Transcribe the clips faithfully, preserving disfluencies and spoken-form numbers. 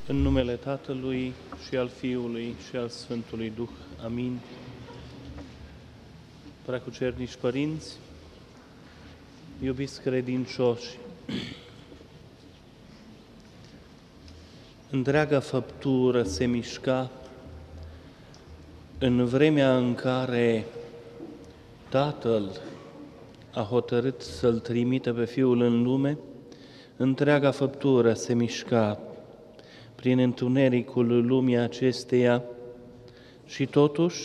În numele Tatălui și al Fiului și al Sfântului Duh. Amin. Preacucernici părinți, iubiți credincioși, întreaga făptură se mișca în vremea în care Tatăl a hotărât să-L trimită pe Fiul în lume. Întreaga făptură se mișca prin întunericul lumii acesteia și totuși,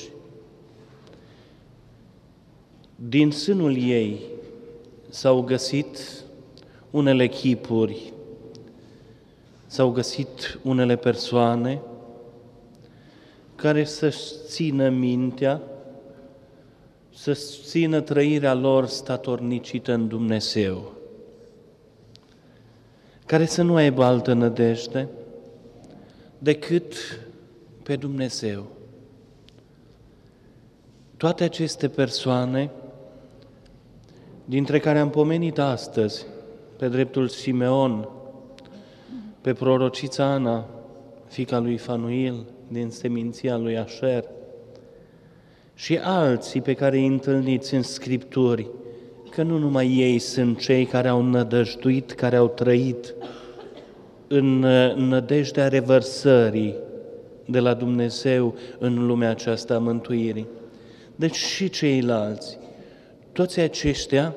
din sânul ei s-au găsit unele chipuri, s-au găsit unele persoane care să-și țină mintea, să-și țină trăirea lor statornicită în Dumnezeu, care să nu aibă altă nădejde decât pe Dumnezeu. Toate aceste persoane, dintre care am pomenit astăzi, pe dreptul Simeon, pe prorocița Ana, fiica lui Fanuil, din seminția lui Așer, și alții pe care îi întâlniți în Scripturi, că nu numai ei sunt cei care au nădăjduit, care au trăit în nădejdea revărsării de la Dumnezeu în lumea aceasta a mântuirii. Deci și ceilalți, toți aceștia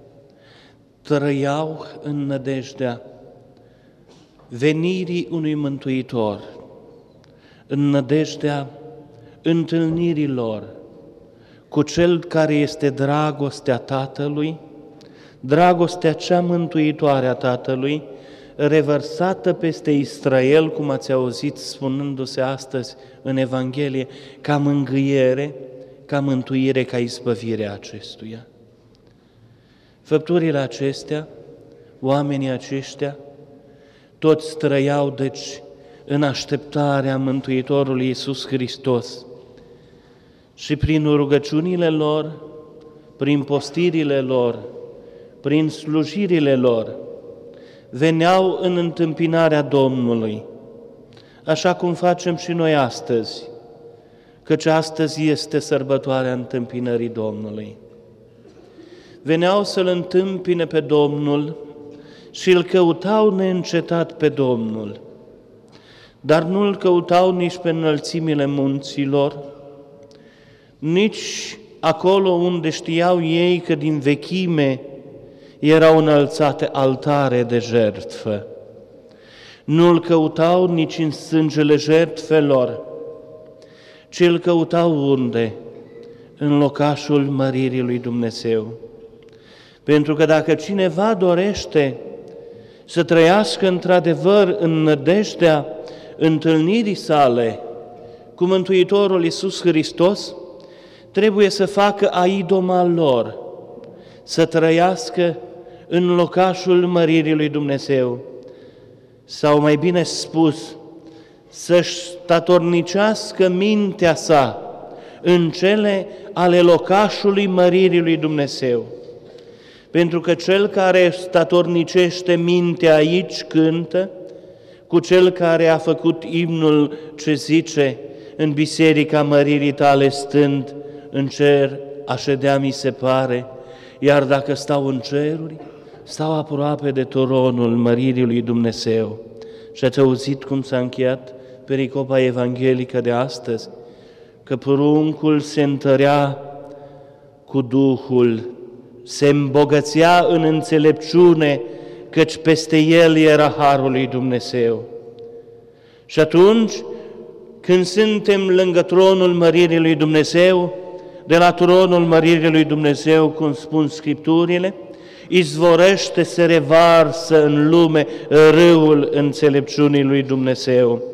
trăiau în nădejdea venirii unui Mântuitor, în nădejdea întâlnirii lor cu Cel care este dragostea Tatălui, dragostea cea mântuitoare a Tatălui, revărsată peste Israel, cum ați auzit spunându-se astăzi în Evanghelie, ca mângâiere, ca mântuire, ca izbăvire a acestuia. Făpturile acestea, oamenii aceștia, toți trăiau, deci, în așteptarea Mântuitorului Iisus Hristos și prin rugăciunile lor, prin postirile lor, prin slujirile lor, veneau în întâmpinarea Domnului, așa cum facem și noi astăzi, căci astăzi este sărbătoarea întâmpinării Domnului. Veneau să-L întâmpine pe Domnul și îl căutau neîncetat pe Domnul, dar nu îl căutau nici pe înălțimile munților, nici acolo unde știau ei că din vechime erau înălțate altare de jertfă. Nu îl căutau nici în sângele jertfelor, ci îl căutau unde? În locașul măririi lui Dumnezeu. Pentru că dacă cineva dorește să trăiască într-adevăr în nădejdea întâlnirii sale cu Mântuitorul Iisus Hristos, trebuie să facă aidoma lor, să trăiască în locașul măririi lui Dumnezeu, sau mai bine spus, să-și statornicească mintea sa în cele ale locașului măririi lui Dumnezeu. Pentru că cel care statornicește mintea aici cântă, cu cel care a făcut imnul ce zice, în biserica măririi tale stând, în cer a ședea mi se pare, iar dacă stau în ceruri, stau aproape de toronul măririi lui Dumnezeu. Și ați auzit cum s-a încheiat pericopa evanghelică de astăzi? Că pruncul se întărea cu Duhul, se îmbogățea în înțelepciune, căci peste el era harul lui Dumnezeu. Și atunci, când suntem lângă tronul măririi lui Dumnezeu, de la tronul măririi lui Dumnezeu, cum spun Scripturile, izvorește, se revarsă în lume râul înțelepciunii lui Dumnezeu.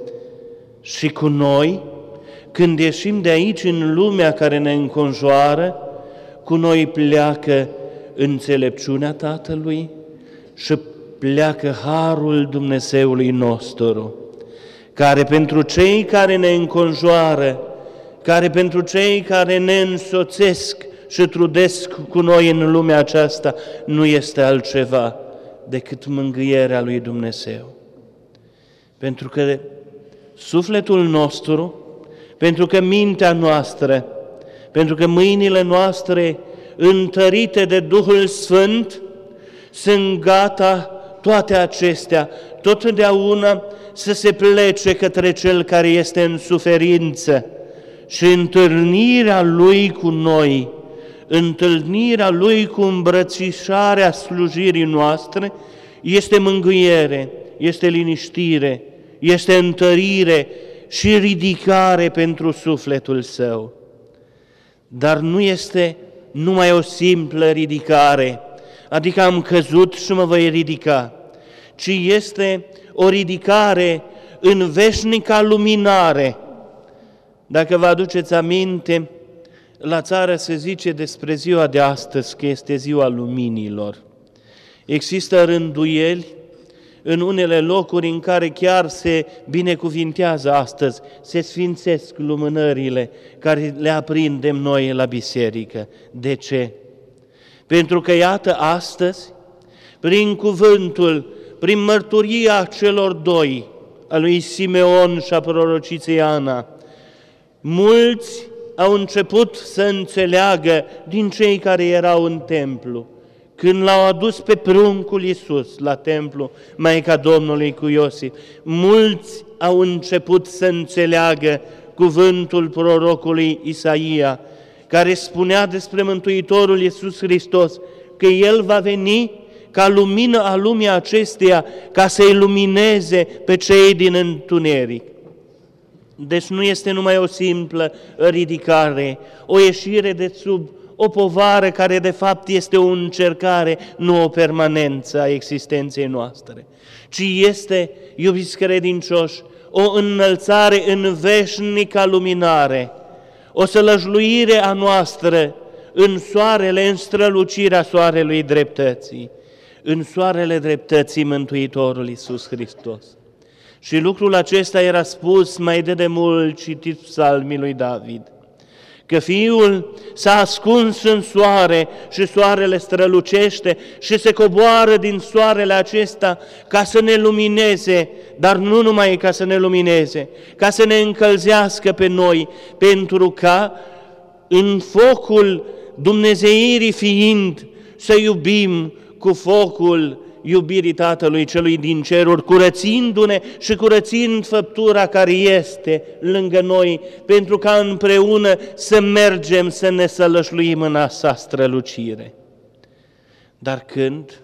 Și cu noi, când ieșim de aici în lumea care ne înconjoară, cu noi pleacă înțelepciunea Tatălui și pleacă harul Dumnezeului nostru, care pentru cei care ne înconjoară, care pentru cei care ne însoțesc și trudesc cu noi în lumea aceasta, nu este altceva decât mângâierea lui Dumnezeu. Pentru că sufletul nostru, pentru că mintea noastră, pentru că mâinile noastre întărite de Duhul Sfânt sunt gata toate acestea, totdeauna să se plece către Cel care este în suferință și întâlnirea Lui cu noi, întâlnirea Lui cu îmbrățișarea slujirii noastre este mângâiere, este liniștire, este întărire și ridicare pentru sufletul său. Dar nu este numai o simplă ridicare, adică am căzut și mă voi ridica, ci este o ridicare în veșnica luminare. Dacă vă aduceți aminte, la țară se zice despre ziua de astăzi că este ziua luminilor. Există rânduieli în unele locuri în care chiar se binecuvintează astăzi, se sfințesc lumânările care le aprindem noi la biserică. De ce? Pentru că, iată, astăzi, prin cuvântul, prin mărturia celor doi, a lui Simeon și a prorociței Ana, mulți au început să înțeleagă din cei care erau în templu. Când l-au adus pe pruncul Iisus la templu, Maica Domnului cu Iosif, mulți au început să înțeleagă cuvântul prorocului Isaia, care spunea despre Mântuitorul Iisus Hristos, că El va veni ca lumină a lumii acesteia, ca să-i lumineze pe cei din întuneric. Deci nu este numai o simplă ridicare, o ieșire de sub o povară care de fapt este o încercare, nu o permanență a existenței noastre, ci este, iubiți credincioși, o înălțare în veșnica luminare, o sălăjluire a noastră în soarele, în strălucirea soarelui dreptății, în soarele dreptății Mântuitorul Iisus Hristos. Și lucrul acesta era spus mai de demult, citit psalmii lui David, că Fiul s-a ascuns în soare și soarele strălucește și se coboară din soarele acesta ca să ne lumineze, dar nu numai ca să ne lumineze, ca să ne încălzească pe noi, pentru ca în focul dumnezeirii fiind să iubim cu focul iubirii Tatălui Celui din ceruri, curățindu-ne și curățind făptura care este lângă noi, pentru ca împreună să mergem să ne sălășluim în a sa strălucire. Dar când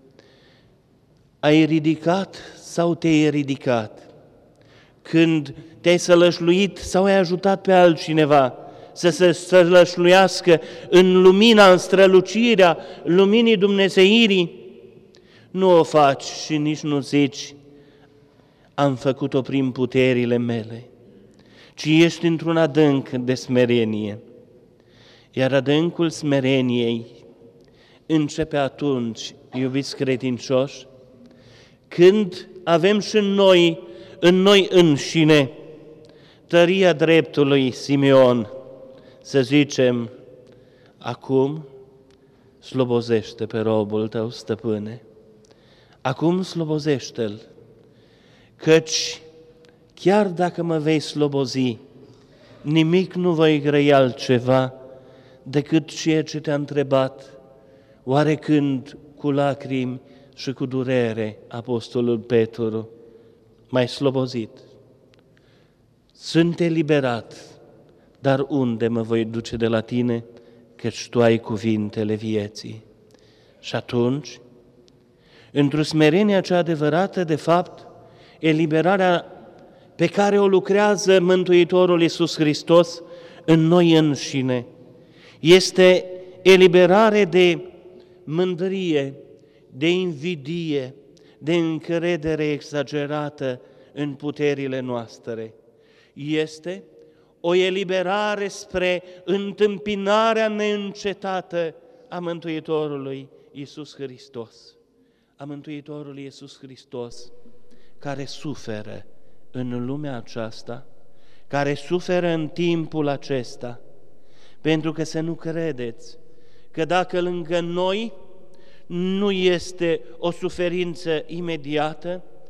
ai ridicat sau te-ai ridicat, când te-ai sălășluit sau ai ajutat pe altcineva să se sălășluiască în lumina, în strălucirea luminii dumnezeirii, nu o faci și nici nu zici, am făcut-o prin puterile mele, ci ești într-un adânc de smerenie. Iar adâncul smereniei începe atunci, iubiți credincioși, când avem și noi, în noi înșine, tăria dreptului Simeon, să zicem, acum slobozește pe robul tău, stăpâne, acum slobozește-l, căci chiar dacă mă vei slobozi, nimic nu voi grăi altceva decât ceea ce te-a întrebat, oare când cu lacrimi și cu durere apostolul Petru, m-ai slobozit, sunt eliberat, dar unde mă voi duce de la tine, căci tu ai cuvintele vieții. Și atunci, într-o smerenie cea adevărată, de fapt, eliberarea pe care o lucrează Mântuitorul Iisus Hristos în noi înșine, este eliberare de mândrie, de invidie, de încredere exagerată în puterile noastre. Este o eliberare spre întâmpinarea neîncetată a Mântuitorului Iisus Hristos. A Mântuitorului Iisus Hristos, care suferă în lumea aceasta, care suferă în timpul acesta, pentru că să nu credeți că dacă lângă noi nu este o suferință imediată,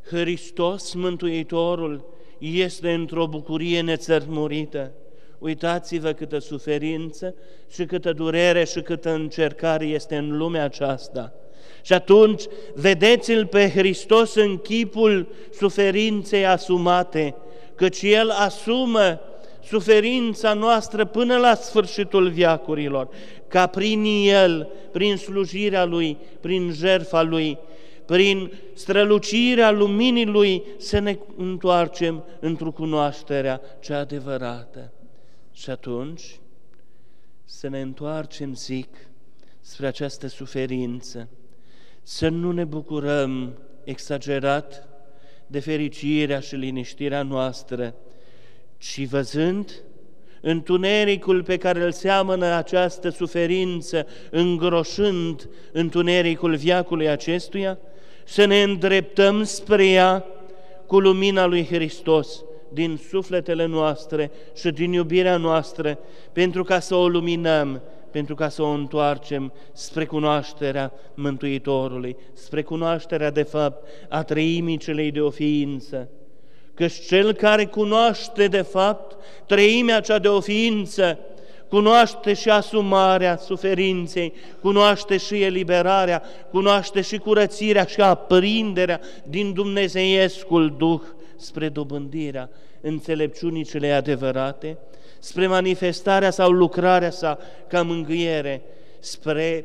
Hristos, Mântuitorul, este într-o bucurie nețărmurită. Uitați-vă câtă suferință și câtă durere și câtă încercare este în lumea aceasta. Și atunci vedeți-L pe Hristos în chipul suferinței asumate, căci El asumă suferința noastră până la sfârșitul veacurilor, ca prin El, prin slujirea Lui, prin jertfa Lui, prin strălucirea luminii Lui, să ne întoarcem într-o cunoașterea cea adevărată. Și atunci să ne întoarcem, zic, spre această suferință, să nu ne bucurăm exagerat de fericirea și liniștirea noastră, ci văzând întunericul pe care îl seamănă această suferință, îngroșând întunericul veacului acestuia, să ne îndreptăm spre ea cu lumina lui Hristos din sufletele noastre și din iubirea noastră, pentru ca să o luminăm, pentru ca să o întoarcem spre cunoașterea Mântuitorului, spre cunoașterea, de fapt, a treimii celei de o ființă. Căci cel care cunoaște, de fapt, treimea cea de o ființă, cunoaște și asumarea suferinței, cunoaște și eliberarea, cunoaște și curățirea și aprinderea din dumnezeiescul Duh spre dobândirea înțelepciunii celei adevărate, spre manifestarea sau lucrarea sa ca mângâiere, spre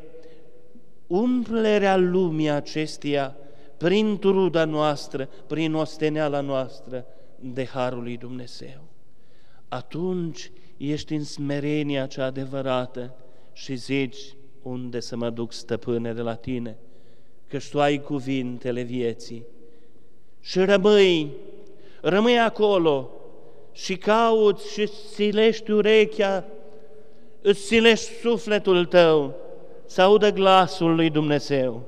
umplerea lumii acesteia prin truda noastră, prin osteneala noastră de Harul lui Dumnezeu. Atunci ești în smerenia cea adevărată și zici: unde să mă duc, stăpâne, de la tine? Căci tu ai cuvintele vieții. Și rămâi, rămâi acolo și cauți și silești urechea, îți silești sufletul tău să audă glasul lui Dumnezeu.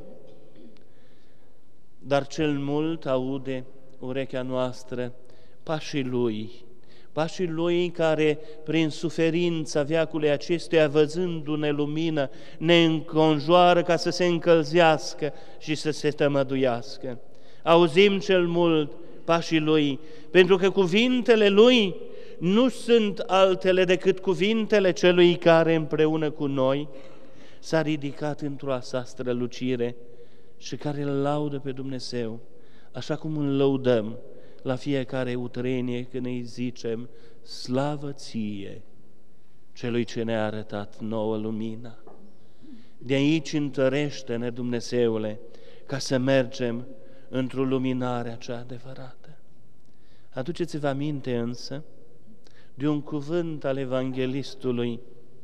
Dar cel mult aude urechea noastră pașii Lui, pașii Lui care, prin suferința veacului acestuia, văzându-ne lumină, ne înconjoară ca să se încălzească și să se tămăduiască. Auzim cel mult pașii Lui, pentru că cuvintele Lui nu sunt altele decât cuvintele Celui care împreună cu noi s-a ridicat într-o a sa strălucire și care îl laudă pe Dumnezeu, așa cum îl lăudăm la fiecare utrenie când îi zicem: slavă ție, Celui ce ne-a arătat nouă lumina. De aici întărește-ne, Dumnezeule, ca să mergem într-o luminare cea adevărată. Aduceți-vă aminte însă de un cuvânt al evanghelistului,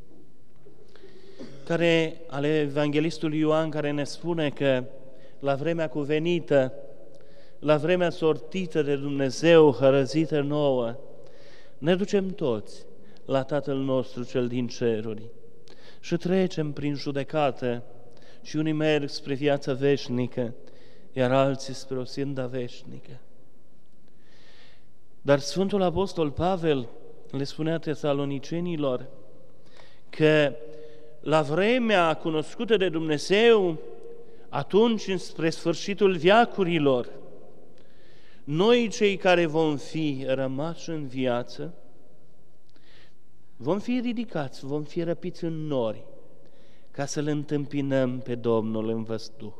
care, al evanghelistului Ioan, care ne spune că la vremea cuvenită, la vremea sortită de Dumnezeu, hărăzită nouă, ne ducem toți la Tatăl nostru cel din ceruri și trecem prin judecată, și unii merg spre viața veșnică, iar alții spre o sânda veșnică. Dar Sfântul Apostol Pavel le spunea tesalonicenilor că la vremea cunoscută de Dumnezeu, atunci, spre sfârșitul veacurilor, noi, cei care vom fi rămași în viață, vom fi ridicați, vom fi răpiți în nori, ca să-L întâmpinăm pe Domnul în văzduh.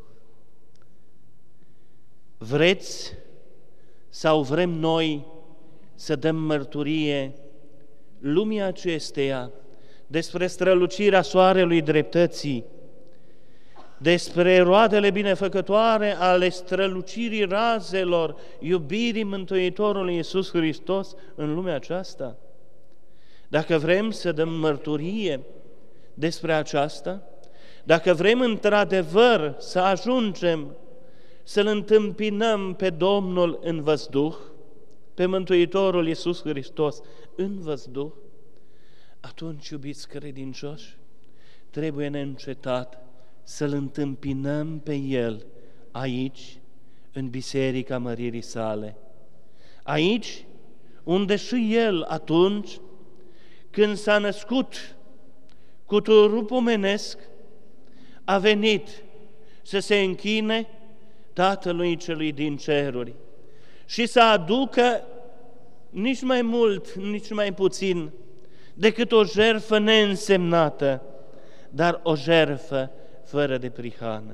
Vreți sau vrem noi să dăm mărturie lumii acesteia despre strălucirea soarelui dreptății, despre roadele binefăcătoare ale strălucirii razelor iubirii Mântuitorului Iisus Hristos în lumea aceasta? Dacă vrem să dăm mărturie despre aceasta, dacă vrem într-adevăr să ajungem să-L întâmpinăm pe Domnul în văzduh, pe Mântuitorul Iisus Hristos în văzduh, atunci, iubiți credincioși, trebuie neîncetat să-L întâmpinăm pe El aici, în Biserica Măririi Sale. Aici, unde și El atunci, când s-a născut cu trup omenesc, a venit să se închine Tatălui Celui din ceruri, și să aducă nici mai mult, nici mai puțin decât o jertfă neînsemnată, dar o jertfă fără de prihană.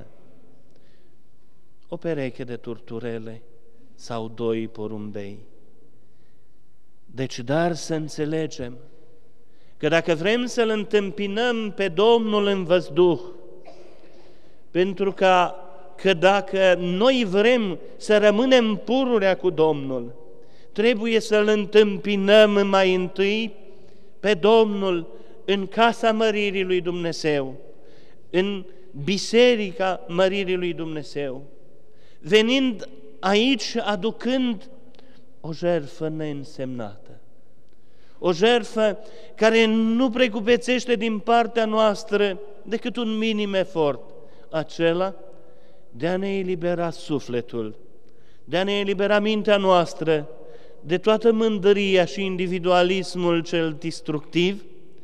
O pereche de turturele sau doi porumbei. Deci, dar să înțelegem că dacă vrem să-L întâmpinăm pe Domnul în văzduh, pentru că, că dacă noi vrem să rămânem pururea cu Domnul, trebuie să-L întâmpinăm mai întâi pe Domnul în casa măririi lui Dumnezeu, în biserica măririi lui Dumnezeu, venind aici aducând o jertfă neînsemnată, o jertfă care nu precupețește din partea noastră decât un minim efort, acela de a ne elibera sufletul, de a ne elibera mintea noastră de toată mândria și individualismul cel destructiv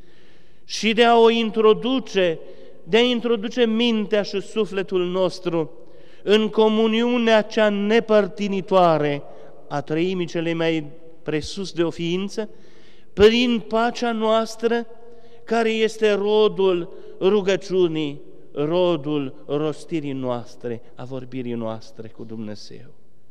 și de a o introduce, de a introduce mintea și sufletul nostru în comuniunea cea nepărtinitoare a trăimii cele mai presus de o ființă, prin pacea noastră, care este rodul rugăciunii, rodul rostirii noastre, a vorbirii noastre cu Dumnezeu.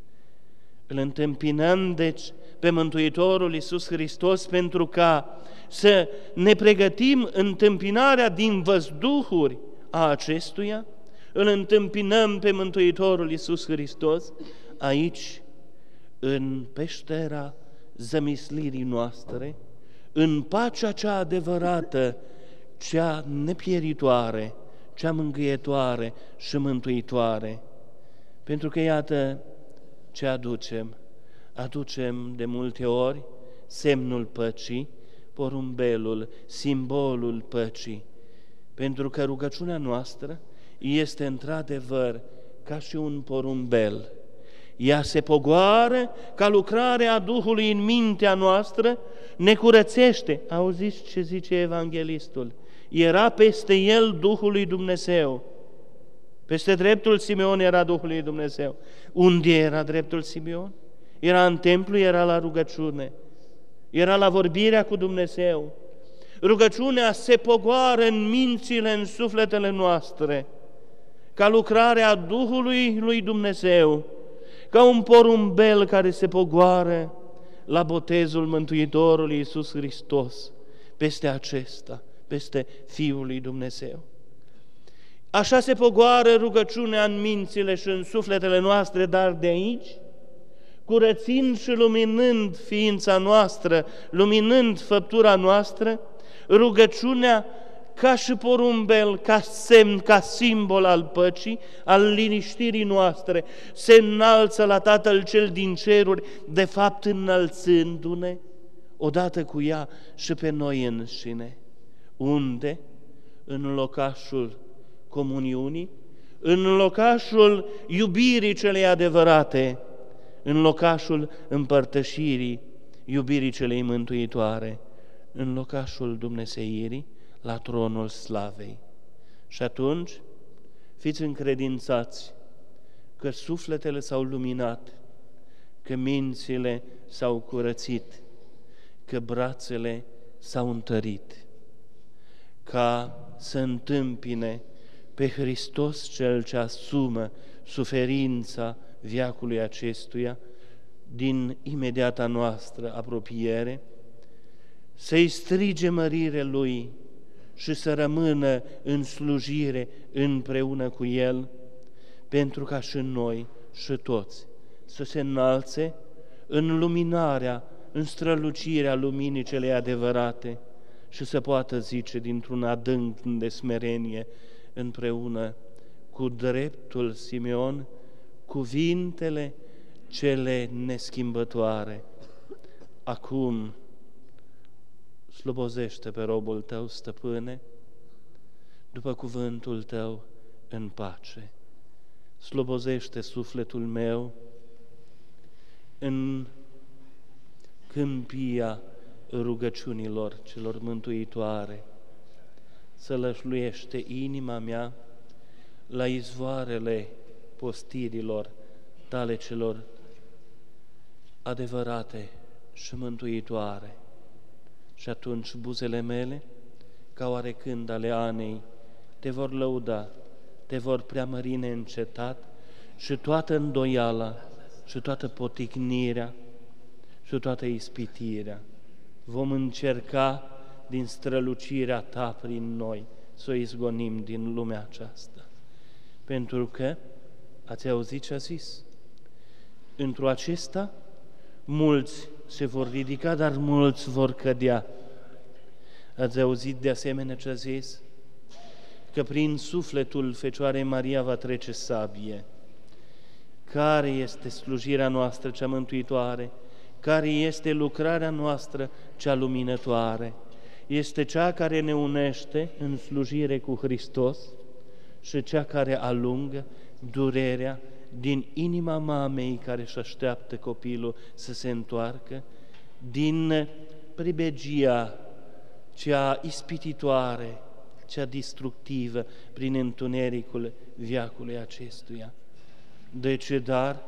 Îl întâmpinăm, deci, pe Mântuitorul Iisus Hristos pentru ca să ne pregătim întâmpinarea din văzduhuri a acestuia, îl întâmpinăm pe Mântuitorul Iisus Hristos aici, în peștera zămislirii noastre, în pacea cea adevărată, cea nepieritoare, cea mângâietoare și mântuitoare. Pentru că, iată, ce aducem? Aducem de multe ori semnul păcii, porumbelul, simbolul păcii, pentru că rugăciunea noastră este într-adevăr ca și un porumbel. Ea se pogoară ca lucrarea Duhului în mintea noastră, ne curățește. Auziți ce zice evanghelistul? Era peste el Duhul lui Dumnezeu. Peste dreptul Simeon era Duhul lui Dumnezeu. Unde era dreptul Simeon? Era în templu, era la rugăciune, era la vorbirea cu Dumnezeu. Rugăciunea se pogoară în mințile, în sufletele noastre, ca lucrarea Duhului lui Dumnezeu, ca un porumbel care se pogoară la botezul Mântuitorului Iisus Hristos, peste acesta, peste Fiul lui Dumnezeu. Așa se pogoară rugăciunea în mințile și în sufletele noastre, dar de aici, curățind și luminând ființa noastră, luminând făptura noastră, rugăciunea ca și porumbel, ca semn, ca simbol al păcii, al liniștirii noastre, se înalță la Tatăl cel din ceruri, de fapt înălțându-ne odată cu ea și pe noi înșine. Unde? În locașul comuniunii, în locașul iubirii celei adevărate, în locașul împărtășirii iubirii celei mântuitoare, în locașul dumnezeirii, la tronul slavei. Și atunci fiți încredințați că sufletele s-au luminat, că mințile s-au curățit, că brațele s-au întărit, ca să întâmpine pe Hristos Cel ce asumă suferința veacului acestuia din imediata noastră apropiere, să-i strige mărire Lui și să rămână în slujire împreună cu El, pentru ca și noi și toți să se înalțe în luminarea, în strălucirea luminii celei adevărate și să poată zice dintr-un adânc de smerenie împreună cu dreptul Simeon cuvintele cele neschimbătoare. Acum slobozește pe robul Tău, Stăpâne, după cuvântul Tău în pace. Slobozește sufletul meu în câmpia rugăciunilor celor mântuitoare. Sălășluiește inima mea la izvoarele postirilor Tale celor adevărate și mântuitoare. Și atunci buzele mele, ca oarecând ale Anei, te vor lăuda, te vor preamări neîncetat și toată îndoiala și toată poticnirea și toată ispitirea vom încerca din strălucirea Ta prin noi să o izgonim din lumea aceasta. Pentru că, ați auzit ce a zis? Într-o acesta mulți se vor ridica, dar mulți vor cădea. Ați auzit de asemenea ce a zis? Că prin sufletul Fecioarei Maria va trece sabie. Care este slujirea noastră cea mântuitoare? Care este lucrarea noastră cea luminătoare? Este cea care ne unește în slujire cu Hristos și cea care alungă durerea din inima mamei care își așteaptă copilul să se întoarcă, din pribegia cea ispititoare, cea distructivă prin întunericul veacului acestuia. Deci, dar,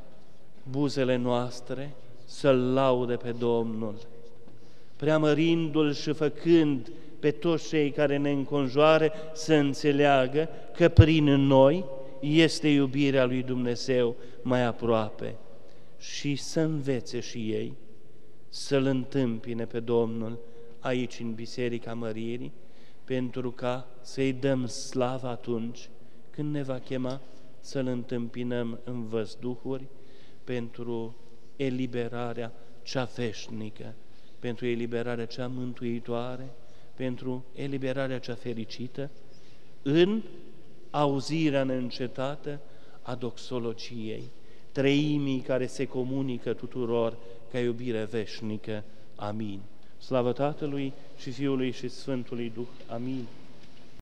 buzele noastre să-L laude pe Domnul, preamărindu-L și făcând pe toți cei care ne înconjoară să înțeleagă că prin noi este iubirea lui Dumnezeu mai aproape și să învețe și ei să-L întâmpine pe Domnul aici în Biserica Măririi, pentru ca să-i dăm slavă atunci când ne va chema să-L întâmpinăm în văzduhuri pentru eliberarea cea veșnică, pentru eliberarea cea mântuitoare, pentru eliberarea cea fericită, în auzirea neîncetată a doxologiei, treimii care se comunică tuturor ca iubire veșnică. Amin. Slavă Tatălui și Fiului și Sfântului Duh. Amin.